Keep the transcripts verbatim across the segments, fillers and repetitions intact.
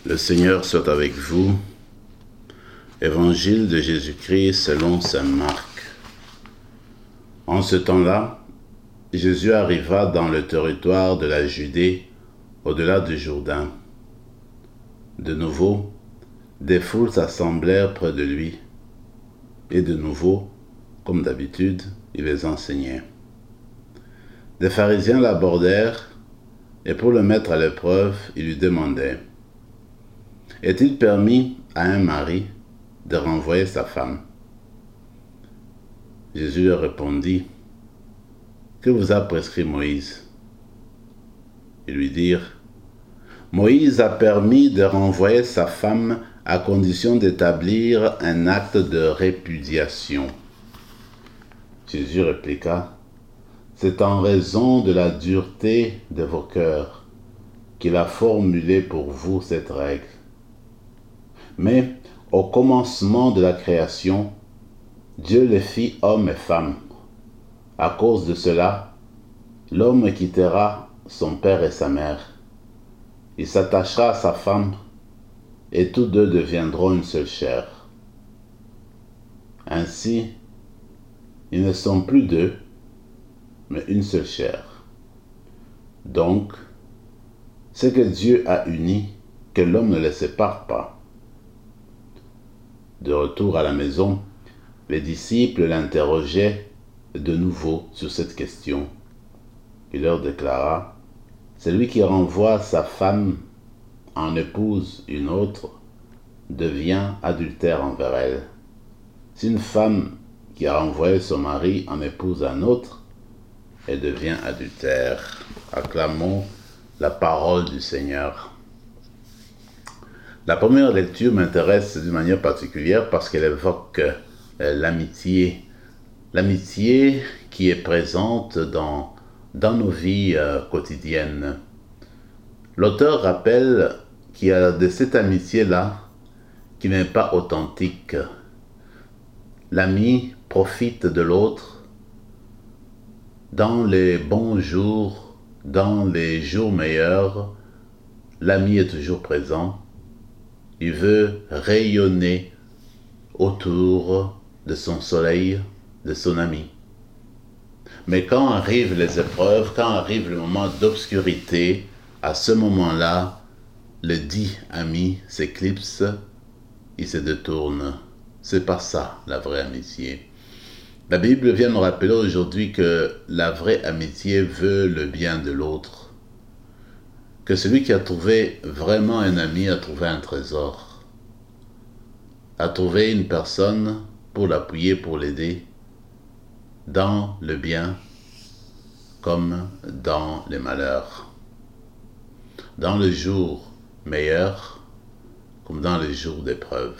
Le Seigneur soit avec vous. Évangile de Jésus-Christ selon saint Marc. En ce temps-là, Jésus arriva dans le territoire de la Judée, au-delà du Jourdain. De nouveau, des foules s'assemblèrent près de lui, et de nouveau, comme d'habitude, il les enseignait. Des pharisiens l'abordèrent, et pour le mettre à l'épreuve, ils lui demandaient: « Est-il permis à un mari de renvoyer sa femme ?» Jésus leur répondit: « Que vous a prescrit Moïse ?» Ils lui dirent: « Moïse a permis de renvoyer sa femme à condition d'établir un acte de répudiation. » Jésus répliqua: « C'est en raison de la dureté de vos cœurs qu'il a formulé pour vous cette règle. Mais au commencement de la création, Dieu les fit hommes et femmes. À cause de cela, l'homme quittera son père et sa mère. Il s'attachera à sa femme, et tous deux deviendront une seule chair. Ainsi, ils ne sont plus deux, mais une seule chair. Donc, ce que Dieu a uni, que l'homme ne le sépare pas. » De retour à la maison, les disciples l'interrogeaient de nouveau sur cette question. Il leur déclara: « Celui qui renvoie sa femme en épouse une autre devient adultère envers elle. Si une femme qui a renvoyé son mari en épouse un autre, elle devient adultère. » Acclamons la parole du Seigneur. La première lecture m'intéresse d'une manière particulière parce qu'elle évoque euh, l'amitié. L'amitié qui est présente dans, dans nos vies euh, quotidiennes. L'auteur rappelle qu'il y a de cette amitié-là qui n'est pas authentique. L'ami profite de l'autre dans les bons jours, dans les jours meilleurs. L'ami est toujours présent. Il veut rayonner autour de son soleil, de son ami. Mais quand arrivent les épreuves, quand arrive le moment d'obscurité, à ce moment-là, le dit ami s'éclipse, il se détourne. C'est pas ça, la vraie amitié. La Bible vient nous rappeler aujourd'hui que la vraie amitié veut le bien de l'autre. Que celui qui a trouvé vraiment un ami a trouvé un trésor, a trouvé une personne pour l'appuyer, pour l'aider, dans le bien comme dans les malheurs, dans le jour meilleur comme dans les jours d'épreuve.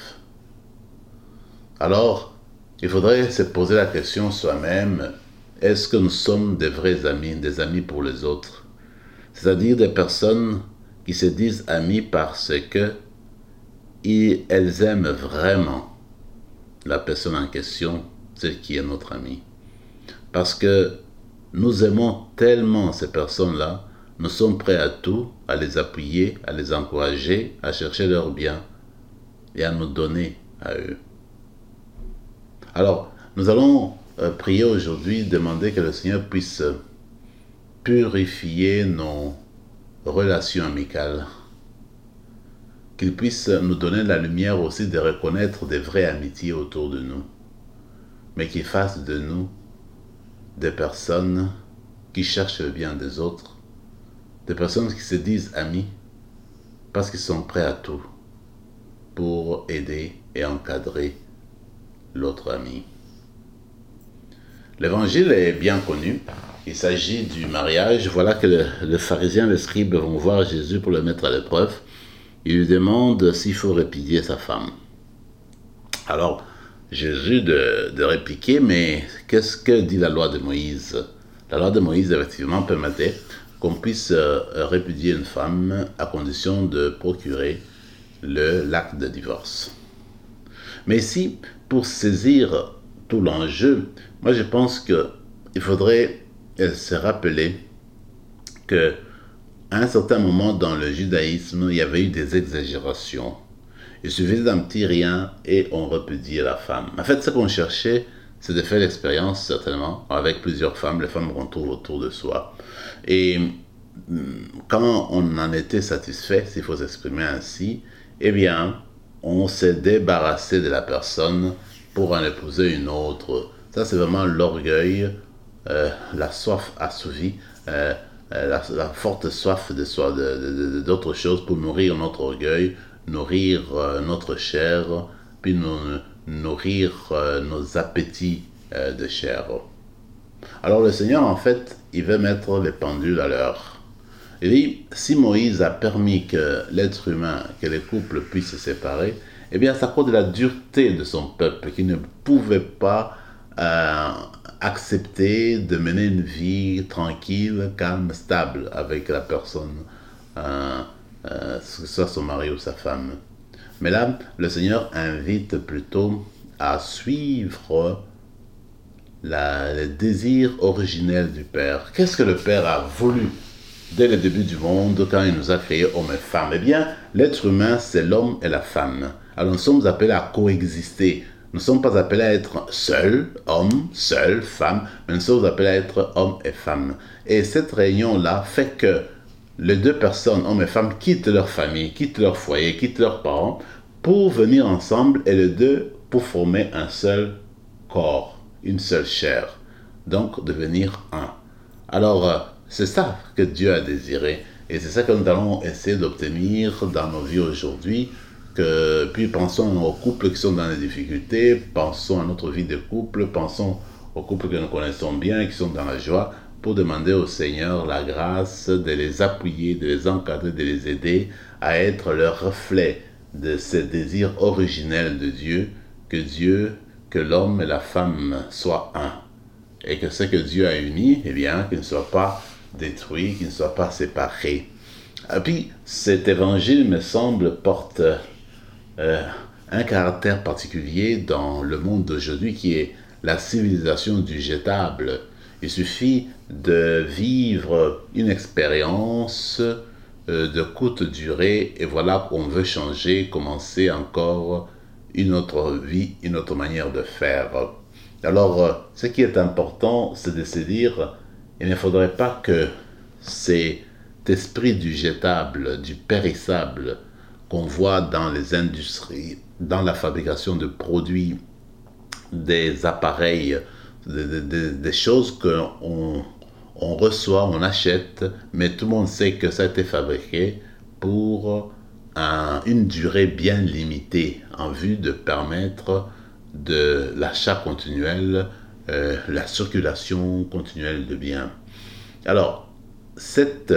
Alors, il faudrait se poser la question soi-même: est-ce que nous sommes des vrais amis, des amis pour les autres? C'est-à-dire des personnes qui se disent amies parce que elles aiment vraiment la personne en question, celle qui est notre amie. Parce que nous aimons tellement ces personnes-là, nous sommes prêts à tout, à les appuyer, à les encourager, à chercher leur bien et à nous donner à eux. Alors, nous allons prier aujourd'hui, demander que le Seigneur puisse purifier nos relations amicales, qu'il puisse nous donner la lumière aussi de reconnaître des vraies amitiés autour de nous, mais qu'il fasse de nous des personnes qui cherchent le bien des autres, des personnes qui se disent amis parce qu'ils sont prêts à tout pour aider et encadrer l'autre ami. L'évangile est bien connu. Il s'agit du mariage. Voilà que le, le pharisien et le scribe vont voir Jésus pour le mettre à l'épreuve. Il lui demande s'il faut répudier sa femme. Alors, Jésus de, de répliquer, mais qu'est-ce que dit la loi de Moïse? La loi de Moïse, effectivement, permettait qu'on puisse euh, répudier une femme à condition de procurer le, l'acte de divorce. Mais ici, pour saisir tout l'enjeu, moi je pense qu'il faudrait se rappeler qu'un à un certain moment dans le judaïsme, il y avait eu des exagérations. Il suffisait d'un petit rien et on repudiait la femme. En fait, ce qu'on cherchait, c'est de faire l'expérience, certainement, avec plusieurs femmes. Les femmes qu'on trouve autour de soi. Et quand on en était satisfait, s'il faut s'exprimer ainsi, eh bien, on s'est débarrassé de la personne pour en épouser une autre. Ça, c'est vraiment l'orgueil, euh, la soif assouvie, euh, la, la forte soif de soi, de, de, de, d'autres choses pour nourrir notre orgueil, nourrir euh, notre chair, puis nous, nourrir euh, nos appétits euh, de chair. Alors le Seigneur, en fait, il veut mettre les pendules à l'heure. Il dit, si Moïse a permis que l'être humain, que les couples puissent se séparer, eh bien, c'est à cause de la dureté de son peuple qui ne pouvait pas euh, accepter de mener une vie tranquille, calme, stable avec la personne, euh, euh, que ce soit son mari ou sa femme. Mais là, le Seigneur invite plutôt à suivre la, le désir originel du Père. Qu'est-ce que le Père a voulu dès le début du monde, quand il nous a créés hommes et femmes? Eh bien, l'être humain, c'est l'homme et la femme. Alors nous sommes appelés à coexister. Nous ne sommes pas appelés à être seuls, hommes, seuls, femmes, mais nous sommes appelés à être hommes et femmes. Et cette réunion-là fait que les deux personnes, hommes et femmes, quittent leur famille, quittent leur foyer, quittent leurs parents, pour venir ensemble et les deux pour former un seul corps, une seule chair. Donc, devenir un. Alors, c'est ça que Dieu a désiré. Et c'est ça que nous allons essayer d'obtenir dans nos vies aujourd'hui. Que, puis pensons aux couples qui sont dans les difficultés, pensons à notre vie de couple, pensons aux couples que nous connaissons bien, qui sont dans la joie, pour demander au Seigneur la grâce de les appuyer, de les encadrer, de les aider à être le reflet de ce désir originel de Dieu, que Dieu, que l'homme et la femme soient un. Et que ce que Dieu a uni, eh bien, qu'il ne soit pas détruit, qu'il ne soit pas séparé. Et puis, cet évangile, me semble, porte euh, un caractère particulier dans le monde d'aujourd'hui qui est la civilisation du jetable. Il suffit de vivre une expérience euh, de courte durée et voilà qu'on veut changer, commencer encore une autre vie, une autre manière de faire. Alors, ce qui est important, c'est de se dire, il ne faudrait pas que cet esprit du jetable, du périssable, qu'on voit dans les industries, dans la fabrication de produits, des appareils, des, des, des choses qu'on on reçoit, on achète, mais tout le monde sait que ça a été fabriqué pour un, une durée bien limitée, en vue de permettre de l'achat continuel, euh, la circulation continuelle de biens. Alors, cette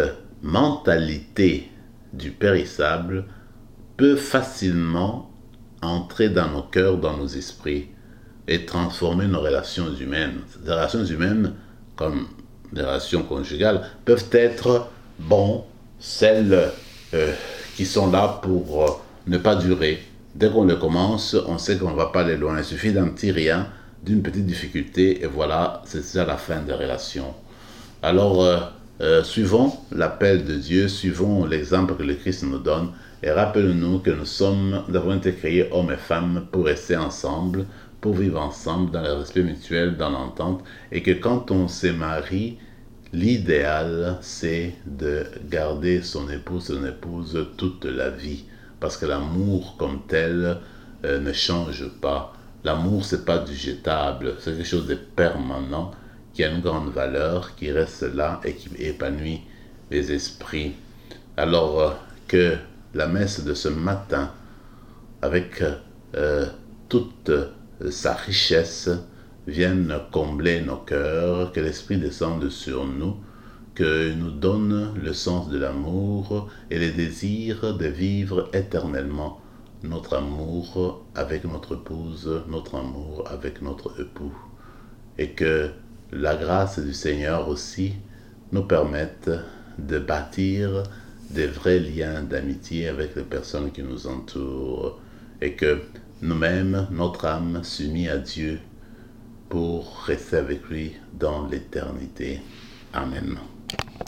mentalité du périssable peut facilement entrer dans nos cœurs, dans nos esprits, et transformer nos relations humaines. Les relations humaines, comme les relations conjugales, peuvent être, bon, celles euh, qui sont là pour euh, ne pas durer. Dès qu'on le commence, on sait qu'on ne va pas aller loin. Il suffit d'un petit rien, d'une petite difficulté, et voilà, c'est ça la fin des relations. Alors, euh, euh, suivons l'appel de Dieu, suivons l'exemple que le Christ nous donne, et rappelons-nous que nous sommes, nous avons été créés hommes et femmes pour rester ensemble, pour vivre ensemble dans le respect mutuel, dans l'entente, et que quand on se marie, l'idéal, c'est de garder son époux, son épouse toute la vie. Parce que l'amour comme tel euh, ne change pas. L'amour, c'est pas du jetable, c'est quelque chose de permanent, qui a une grande valeur, qui reste là et qui épanouit les esprits. Alors euh, que la messe de ce matin, avec euh, toute euh, sa richesse, vienne combler nos cœurs, que l'Esprit descende sur nous, que nous donne le sens de l'amour et le désir de vivre éternellement notre amour avec notre épouse, notre amour avec notre époux. Et que la grâce du Seigneur aussi nous permette de bâtir des vrais liens d'amitié avec les personnes qui nous entourent. Et que nous-mêmes, notre âme s'unit à Dieu pour rester avec lui dans l'éternité. Amen.